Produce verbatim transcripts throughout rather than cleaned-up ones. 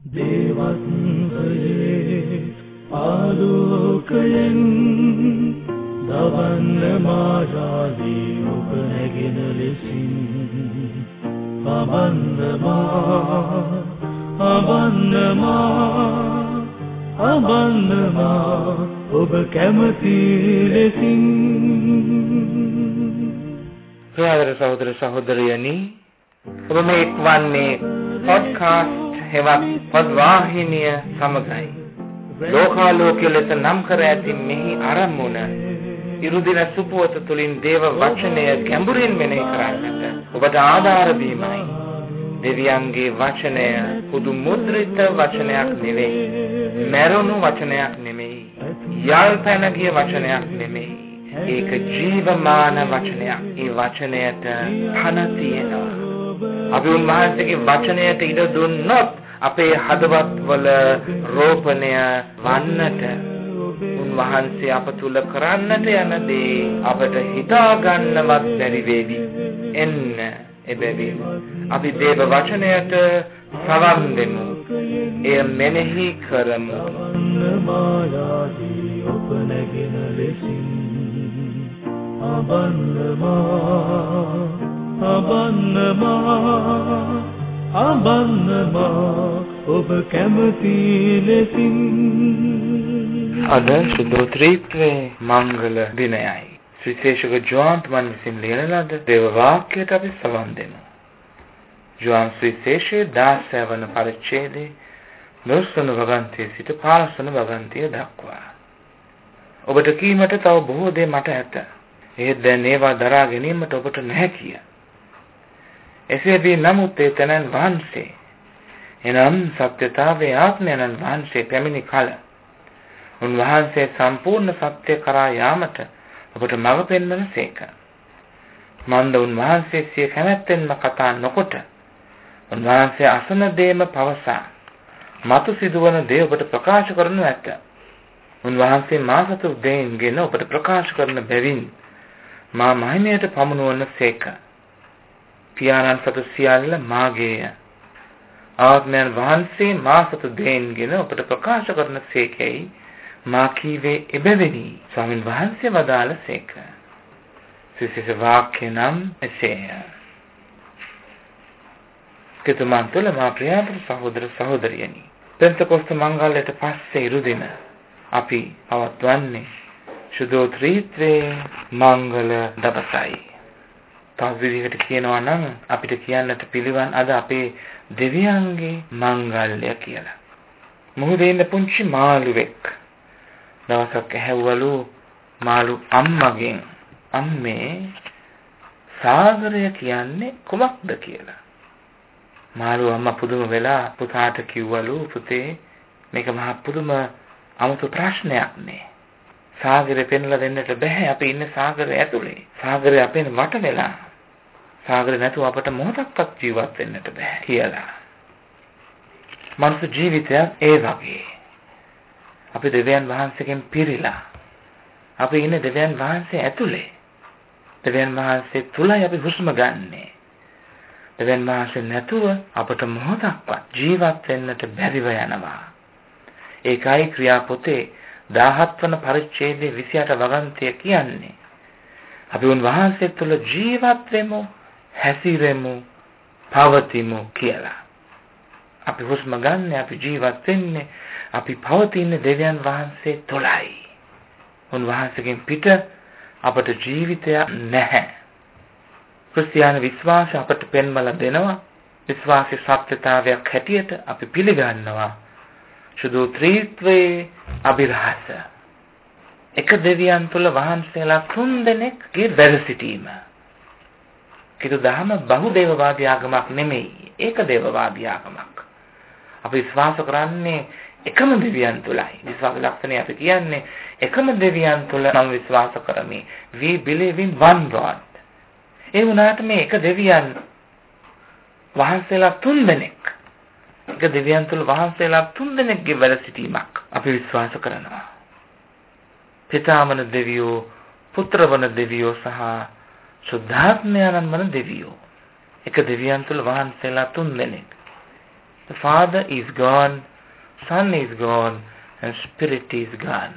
දේවත්වයේ ආලෝකයෙන් දවන්න මායාදී ඔබ නැගෙන ලෙසින් අබන්දමා අබන්දමා අබන්දමා ඔබ කැමති ලෙසින්. ප්‍රිය සහෝදර සහෝදරියනි, ඔබ මේ එක්වන්නේ පොඩ්කාස්ට් හෙවත් පොඩ්වාහිනිය සමගයි. ලෝකාලෝකයේ ලෙස නම් කර ඇති මෙහි ආරම්භන ඉරුදින සුපුවත තුළින් දේව වචනය ගැඹුරින් මෙනෙහි කරන්නට ඔබට ආධාර දීමයි. දෙවියන්ගේ වචනය පුදු මුද්‍රිත වචනයක් නෙවෙයි, මරුණු වචනයක් නෙමෙයි, යල් පැන ගිය වචනයක් නෙමෙයි. ඒක ජීවමාන වචනයක්. ඒ වචනයට පණ තියෙනවා. අපි උන්වහන්සේගේ වචනයට ඉඩ දුන්නොත් අපේ හදවත්වල රෝපණය වන්නට උන්වහන්සේ අප තුල කරන්නට යන දේ අපට හිතා ගන්නවත් බැරි වේවි. එන්න එබැවින් අපි දේව වචනයට සවන් දෙමු. එය මෙනෙහි කරමු. අබන්නමා අබන්නමා අබන්නමා ඔබ කැමති ලෙසින්. අද සුදෝත්‍රීත්වයේ මංගල දිනයයි. විශේෂක ජෝන්තුමන් විසින් ලියන ලද දේව වාක්‍යයට අපි සවන් දෙමු. ජෝන් විශේෂයේ දාසය වන පරිච්ඡේදයේ දොස්වන වගන්තියේ සිට පහළොස්වන වගන්තිය දක්වා. ඔබට කීමට තව බොහෝ දේ මට ඇත. ඒ දැන් ඒවා දරා ගැනීමට ඔබට නොහැකිය. එසේ වී නමුත් ඒ තැනන් වහන්සේ, එනම් සත්‍යතාවයේ ආත්මයන් වහන්සේ පැමිණි කල උන්වහන්සේ සම්පූර්ණ සත්‍ය කරා යාමට ඔබට මඟ පෙන්වන සේක. මන්ද උන්වහන්සේ සිය කැමැත්තෙන්ම කතා නොකොට උන්වහන්සේ අසන දේම පවසා මතු සිදුවන දේ ඔබට ප්‍රකාශ කරනු ඇත. උන්වහන්සේ මා සතු දෙයින්ගෙන ඔබට ප්‍රකාශ කරන බැවින් මා මහිමයට පමුණුවන සේක. පියාණන් සතු සියල්ල මාගේය. ආත්මයන් වහන්සේ මා සතු දෙයින්ගෙන ඔබට ප්‍රකාශ කරන සේකයි මා කීවේ එබැවිනි. ස්වාමීන් වහන්සේ වදාළ සේක. විශේෂ වාක්‍ය නම් එසේය. කෙතුමන් තුළ මා ප්‍රියතර සහෝදර සහෝදරියනි, පෙන්තකොස්ත මංගල්‍යයට පස්සේ ඉරුදින අපි පවත්වන්නේ සුදෝත්‍රීත්වයේ මංගල දවසයි. තව විදිහකට කියනවා නම් අපිට කියන්නට පිළිවන් අද අපේ දෙවියන්ගේ මංගල්‍ය කියලා. මුහුදේ ඉන්න පුංචි මාළුවෙක් දවසක් ඇහැව්වලු මාළු අම්මගෙන්, අම්මේ සාගරය කියන්නේ කුමක්ද කියලා. මාළු අම්මා පුදුම වෙලා පුතාට කිව්වලු, පුතේ මේක මහා පුදුම 아무තු ප්‍රශ්නයක් නේ. සාගරේ පෙන්ලා දෙන්නට බෑ. අපි ඉන්නේ සාගරය ඇතුලේ. සාගරය අපෙන් වට වෙලා. සාගරේ නැතුව අපට මොහොතක්වත් ජීවත් වෙන්නට බෑ කියලා. මනුස්ස ජීවිතය ඒ වගේ. අපි දෙවියන් වහන්සේගෙන් පිරීලා. අපි ඉන්නේ දෙවියන් වහන්සේ ඇතුලේ. දෙවියන් වහන්සේ තුලයි අපි හුස්ම ගන්නෙ. දෙවියන් වහන්සේ නැතුව අපට මොහොතක්වත් ජීවත් වෙන්නට බැරිව යනවා. ඒකයි ක්‍රියාපොතේ දහහත් වන පරිච්ඡේදයේ විසි අට වගන්තිය කියන්නේ. අපි උන්වහන්සේ තුළ ජීවත් වෙමු, හැසිරෙමු, පවතිමු කියලා. අපි හුස්ම ගන්න, අපි ජීවත් වෙන්නේ, අපි පවතින්නේ දෙවියන් වහන්සේ තුළයි. උන්වහන්සේගෙන් පිට අපට ජීවිතයක් නැහැ. ක්‍රිස්තියානි විශ්වාසය අපට පෙන්වලා දෙනවා. විශ්වාසී සත්‍යතාවයක් හැටියට අපි පිළිගන්නවා සුදෝත්‍රීත්වයේ අභිරහස. එක දෙවියන් තුළ වහන්සේලා තුන් දෙනෙක්ගේ වැඩ සිටීම. කිතු දහම බහුදේවවාදී ආගමක් නෙමෙයි, ඒක දේවවාදී ආගමක්. අපි විශ්වාස කරන්නේ එකම දෙවියන් තුළයි. විශ්වාස ලක්ෂණය අපි කියන්නේ එකම දෙවියන් තුළ නම් විශ්වාස කරමි. We believe in one God. ඒ වුණාට මේ එක දෙවියන් වහන්සේලා තුන් දෙනෙක්, එක දෙවියන් තුළ වහන්සේලා තුන් දෙනෙක්ගේ වැඩ සිටීමක් අපි විශ්වාස කරනවා. පිතාවන දෙවියෝ, පුත්‍රවන දෙවියෝ සහ සුද්ධාත්මයන් වන දෙවියෝ. එක දෙවියන් තුළ වහන්සේලා තුන් දෙනෙක්. The Father is gone, Son is gone, and Spirit is gone.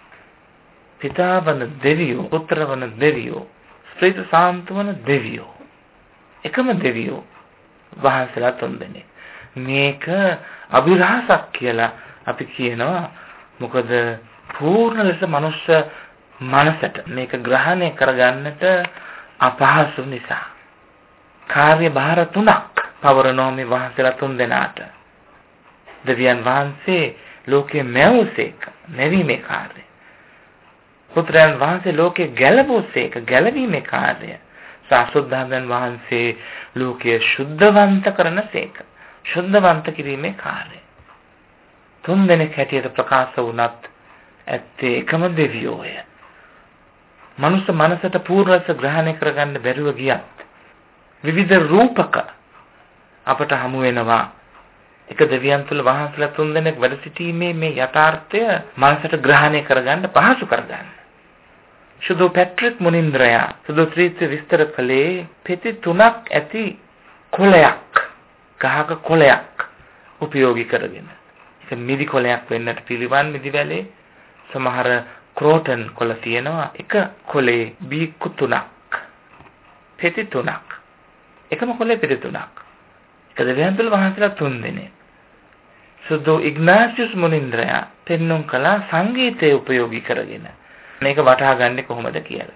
පිතාවන දෙවියෝ, පුත්‍රවන දෙවියෝ, ස්ප්‍රීත සාන්තවන දෙවියෝ. එකම දෙවියෝ වහන්සේලා තුන්දෙනෙක්. මේක අභිරහසක් කියලා අපි කියනවා. මොකද පූර්ණ ලෙස මනුෂ්‍ය මනසට මේක ග්‍රහණය කරගන්නට අපහසු නිසා. කාර්ය භාර තුනක් පවරනවා මේ වහන්සේලා තුන්දෙනාට. දෙවියන් වහන්සේ ලෝකයේ මැවුසේක, මැවීමේ කාර්යය. පුත්‍රයන් වහන්සේ ලෝකයේ ගැලවුසේක, ගැලවීමේ කාර්යය. සාසුද්ධාගන් වහන්සේ ලෝකයේ ශුද්ධවන්ත කරනසේක, ශුද්ධවන්ත කිරීමේ කාර්යය. තුන්දෙනෙක් හැටියට ප්‍රකාශ වුණත් ඇත්තේ එකම දෙවියෝය. මනුෂ්‍ය මනසට පූර්ණස ග්‍රහණය කරගන්න බැරුව ගියත් විවිධ රූපක අපට හමු වෙනවා. එක දෙවියන් තුල වහන්සේලා තුන්දෙනෙක් වැඩ සිටීමේ මේ යථාර්ථය මනසට ග්‍රහණය කරගන්න පහසු කරගන්න. සුදු පැට්‍රික් මුනින්ද්‍රයා සුදු ත්‍රිත්‍ය විස්තර කළේ පෙති තුනක් ඇති කොළයක්, ගහක කොළයක් උපයෝගී කරගෙන. ඒක මිදි කොළයක් වෙන්නට පිළිවන් මිදි වැලේ සමහර ක්‍රෝටන් කොළ තියෙනවා. එක කොළේ බීකු තුනක්, පෙති තුනක්, එකම කොළේ පෙති තුනක්. එක දෙවියන් තුල වහන්සේලා තුන්දෙනෙක්. සුදු ඉග්නාසියස් මුනින්ද්‍රයා පෙන්වුම් කළා සංගීතය උපයෝගී කරගෙන මේක වටහා ගන්නේ කොහොමද කියලා.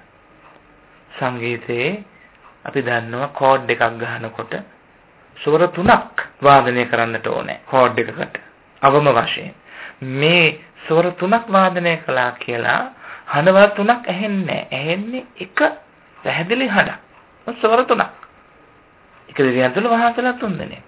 සංගීතයේ අපි දන්නවා කෝඩ් එකක් ගහනකොට ස්වර තුනක් වාදනය කරන්නට ඕනේ කෝඩ් එකකට අවම වශයෙන්. මේ ස්වර තුනක් වාදනය කළා කියලා හඬවල් තුනක් ඇහෙන්නේ නැහැ. ඇහෙන්නේ එක පැහැදිලි හඬක්. ස්වර තුනක්. එක දෙවියන් තුල වහන්සේලා තුන්දෙනෙක්.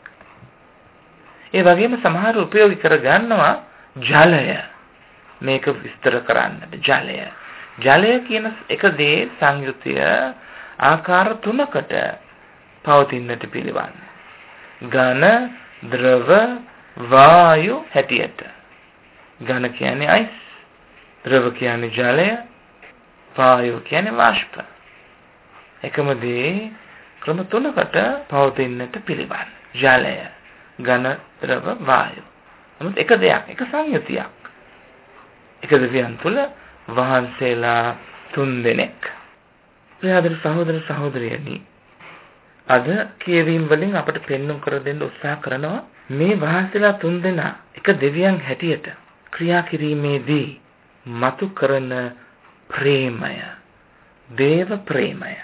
ඒ වගේම සමහර උපයෝගී කර ගන්නවා ජලය. මේක විස්තර කරන්නට ජලය. ජලය කියන එක දේ සංයුතිය ආකාර තුනකට පවතින්නට පිළිවන්. ඝන, ද්‍රව, වායු හැටියට. ඝන කියන්නේ අයිස්, ද්‍රව කියන්නේ ජලය, වායු කියන්නේ වාෂ්ප. එකම දේ ක්‍රම තුනකට පවතින්නට පිළිවන්. ජලය, ඝන, ද්‍රව, වායු. නමුත් එක දෙයක්, එක සංයුතියක්. එක දෙවියන් තුල වහන්සේලා තුන්දෙනෙක්. ප්‍රියදර සහෝදර සහෝදරියනි, අද කියවීම වලින් අපට පෙන්වන්න කර දෙන්න උත්සාහ කරනවා මේ වහන්සේලා තුන්දෙනා එක දෙවියන් හැටියට ක්‍රියා කිරීමේදී මතු කරන ප්‍රේමය, දේව ප්‍රේමය.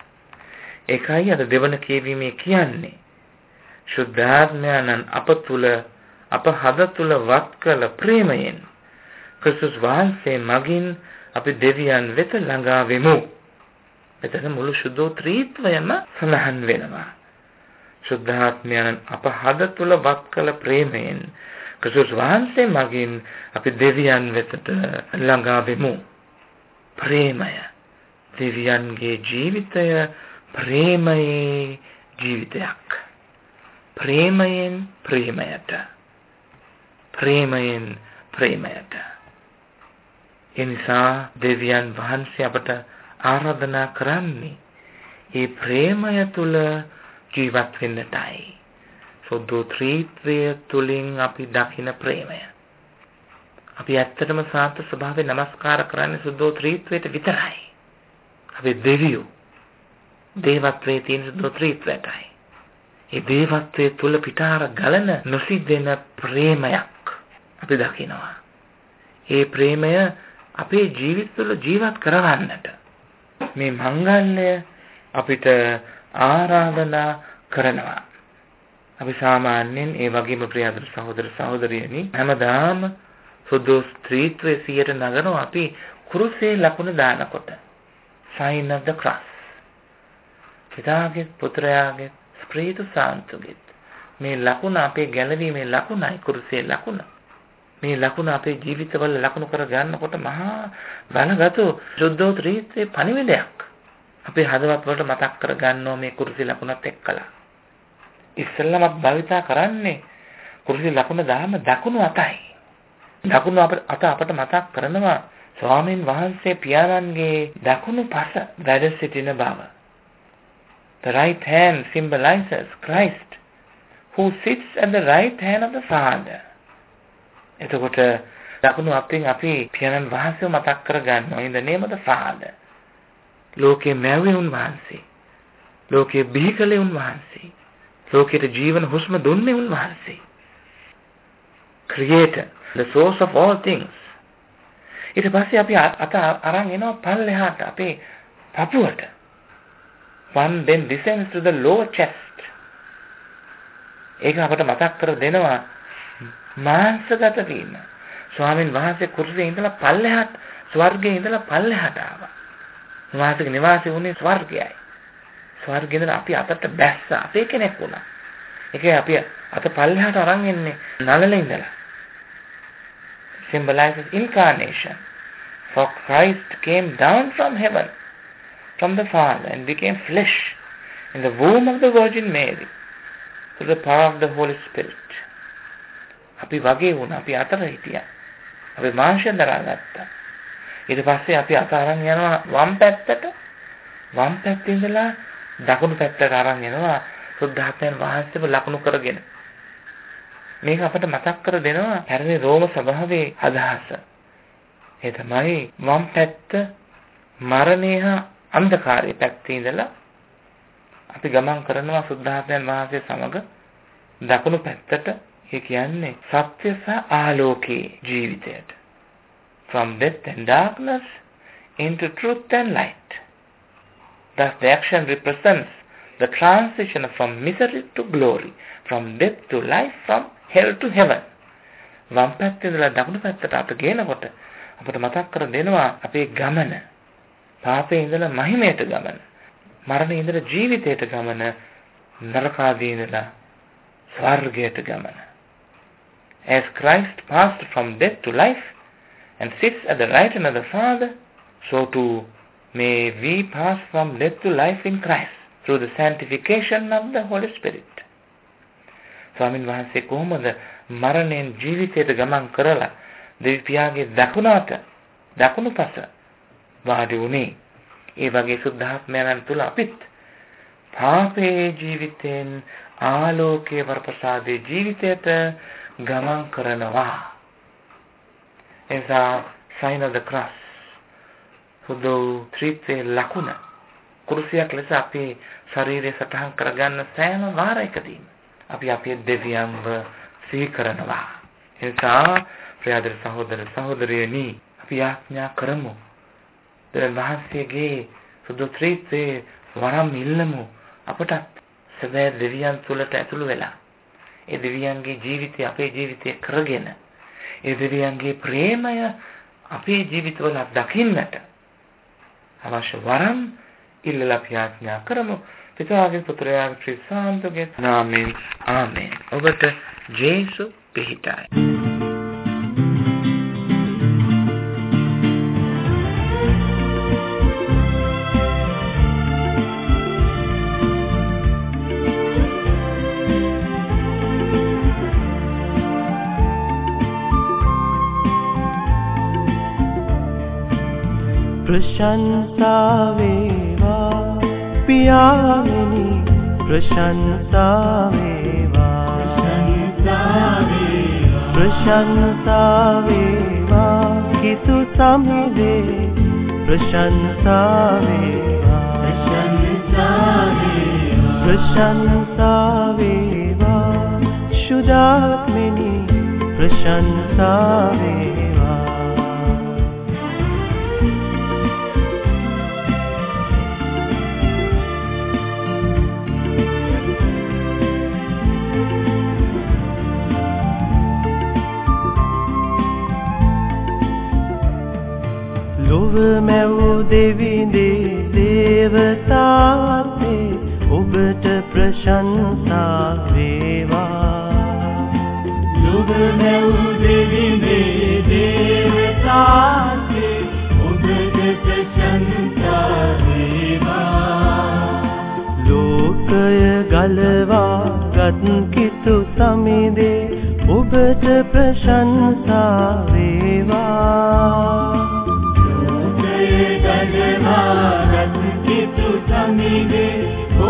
ඒකයි අද දෙවන කියවීමේ කියන්නේ ශුද්ධාත්මයන්න් අප තුල, අප හද තුල වත් කළ ප්‍රේමයෙන් ක්‍රිස්තුස් වහන්සේ මගින් අපි දෙවියන් වෙත ළඟා වෙමු. එතන මුළු සුදෝත්‍රීත්වයම සඳහන් වෙනවා. ශුද්ධාත්මයන් අප හද තුල වත් කළ ප්‍රේමයෙන් ක්‍රිස්තුස් වහන්සේ මගින් අපි දෙවියන් වෙතට ළඟා වෙමු. ප්‍රේමය, දෙවියන්ගේ ජීවිතය ප්‍රේමයේ ජීවිතයක්. ප්‍රේමයෙන් ප්‍රේමයට, ප්‍රේමයෙන් ප්‍රේමයට. එනිසා දෙවියන් වහන්සේ අපට ආරාධනා කරන්නේ ඒ ප්‍රේමය තුල ජීවත් වෙන්නටයි. සුදෝත්‍රීත්වය තුලින් අපි දකින ප්‍රේමය. අපි ඇත්තටම සාන්ත ස්වභාවයෙන් নমස්කාර කරන්නේ සුදෝත්‍රීත්වයට විතරයි. අපි දෙවියෝ දේවත්වයේ තියෙන සුදෝත්‍රීත්වයටයි. ඒ දේවත්වයේ තුල පිටාර ගලන නොසිදෙන ප්‍රේමයක් අපි දකිනවා. ඒ ප්‍රේමය අපේ ජීවිත තුළ ජීවත් කරවන්නට මේ මංගල්‍ය අපිට ආරාධනා කරනවා. අපි සාමාන්‍යයෙන් ඒ වගේම ප්‍රියදර සහෝදර සහෝදරියනි හැමදාම සුදු ස්ත්‍රීත්වයේ සියට නගනවා අපි කුරුසේ ලකුණ දානකොට. sign of the cross. පිතාගේ පුත්‍රයාගේ ස්ප්‍රීත සාන්තුගේ මේ ලකුණ අපේ ගැලවීමේ ලකුණයි කුරුසේ ලකුණ. මේ ලකුණ අපේ ජීවිතවල ලකුණු කර ගන්නකොට මහා බලගත් සුද්ධෝත්‍රීත්වයේ පණිවිඩයක් අපේ හදවත් වලට මතක් කර ගන්නවා මේ කුරුසි ලකුණත් එක්කලා. ඉස්සෙල්ලාම භාවිතා කරන්නේ කුරුසි ලකුණ දාම දකුණු අතයි. දකුණු අත අපට මතක් කරනවා ස්වාමීන් වහන්සේ පියාණන්ගේ දකුණු පස වැඩ සිටින බව. The right hand symbolizes Christ who sits at the right hand of the Father. එතකොට දකුණු අතින් අපි පියාණන් වහන්සේව මතක් කරගන්නවා in the name of the Father. ලෝකේ මැව්වේ උන්වහන්සේ. ලෝකේ බිහි කළේ උන්වහන්සේ. ලෝකෙට ජීවන හුස්ම දුන්නේ උන්වහන්සේ. Creator, the source of all things. ඊට පස්සේ අපි අත අරන් එනවා පල්ලෙහාට අපේ පපුවට. One then descends to the lower chest. ඒක අපට මතක් කර දෙනවා මාංශගත වීම. ස්වාමීන් වහන්සේ කුරුසේ ඉඳලා පල්ලෙහාට ස්වර්ගයේ ඉඳලා පල්ලෙහාට ආවා. උන්වහන්සේගේ නිවාසය වුණේ ස්වර්ගයයි. ස්වර්ගයේ ඉඳලා අපි අතට බැස්සා. අපේ කෙනෙක් වුණා. ඒකේ අපි අත පල්ලෙහාට අරන් එන්නේ නළලේ ඉඳලා. Symbolizes incarnation. For Christ came down from heaven, from the Father, and became flesh in the womb of the Virgin Mary through the power of the Holy Spirit. අපි වගේ වුණා. අපි අතර හිටියා. අපි මාංශය දරාගත්තා. ඊට පස්සේ අපි අත අරන් යනවා වම් පැත්තට. වම් පැත්තේ ඉඳලා දකුණු පැත්තට අරන් යනවා සුද්ධාත්මයන් වහන්සේව ලකුණු කරගෙන. මේක අපට මතක් කර දෙනවා පැරණි රෝම සභාවේ අදහස. ඒ තමයි වම් පැත්ත මරණය හා අන්ධකාරයේ පැත්තේ ඉඳලා අපි ගමන් කරනවා සුද්ධාත්මයන් වහන්සේ සමග දකුණු පැත්තට. ඒ කියන්නේ සත්‍ය සහ ආලෝකයේ ජීවිතයට. From death and darkness into truth and light. Thus the action represents the transition from misery to glory, from death to life, from hell to heaven. වම් පැත්තේ ඉඳලා දකුණු පැත්තට අප ගේනකොට අපිට මතක් කර දෙනවා අපේ ගමන. පාපේ ඉඳලා මහිමයට ගමන. මරණේ ඉඳලා ජීවිතයට ගමන. නරකාදී ඉඳලා ස්වර්ගයට ගමන. As Christ passed from death to life and sits at the right hand of the Father, so too may we pass from death to life in Christ through the sanctification of the Holy Spirit. ස්වාමීන් වහන්සේ කොහොමද මරණයෙන් ජීවිතයට ගමන් කරලා දෙවි පියාගේ දකුණට දකුණුපස වාඩි වුණේ? ඒ වගේ සුද්ධාත්මයන් තුල අපිත් පාපේ ජීවිතෙන් ආලෝකයේ වරප්‍රසාදේ ජීවිතයට ගමන් කරනවා. එසා sign of the cross සුදු ත්‍රිත්වයේ ලකුණ කුරුසියක් ලෙස අපේ ශරීරය සටහන් කරගන්න සෑම වාරයකදීම අපි අපේ දෙවියන්ව සිහි කරනවා. එසා ප්‍රියදර සහෝදර සහෝදරියනි අපි ආඥා කරමු. දෙවියන් වහන්සේගේ සුදු ත්‍රිත්වයේ වරම් ඉල්ලමු. අපට සැබෑ දෙවියන් තුළට ඇතුළු වෙලා ඒ දෙවියන්ගේ ජීවිතය අපේ ජීවිතය කරගෙන ඒ දෙවියන්ගේ ප්‍රේමය අපේ ජීවිතවල දකින්නට අවශ්‍ය වරම් ඉල්ලලා අපි ආඥා කරමු. පිතාගේ පුත්‍රයාගේ ත්‍රිසාන්තගේ නාමයෙන් ආමේන්. ඔබට ජේසු පිහිටයි. प्रशंसा वेवा पियामिनी प्रशंसा वेवा प्रशंसा वेवा कितु समिदे प्रशंसा वेवा प्रशंसा वेवा शुद्धात्मिनी प्रशंसा वेवा ලොව මැව් දෙවිඳේ දේවතාते ඔබට ප්‍රශංසා වේවා. ලොව මැව් දෙවිඳේ දේවතාते ඔබට ප්‍රශංසා වේවා. ලෝකය ගලවාගත් කිතු සමිදේ ඔබට ප්‍රශංසා වේවා.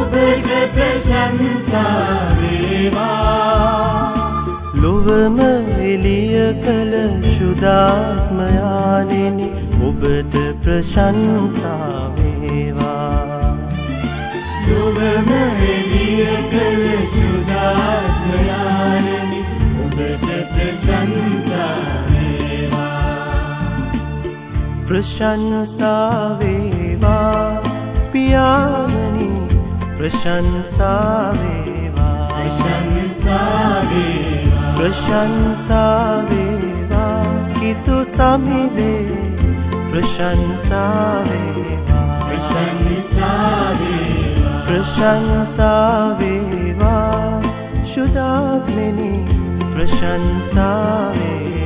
ඔබට ප්‍රශංසා වේවා ලොවම එළිය කළ ශුද්ධාත්මයාණෙනි ඔබට ප්‍රශංසා වේවා ලොවම එළිය කළ ශුද්ධාත්මයාණෙනි ඔබට ප්‍රශංසා प्रशंसा वेवा पियामणि प्रशंसा वेवा प्रशंसा वेवा प्रशंसा वेवा कितु समिदे प्रशंसा वेवा प्रशंसा वेवा प्रशंसा वेवा शुद्धात्मनि प्रशंसा वेवा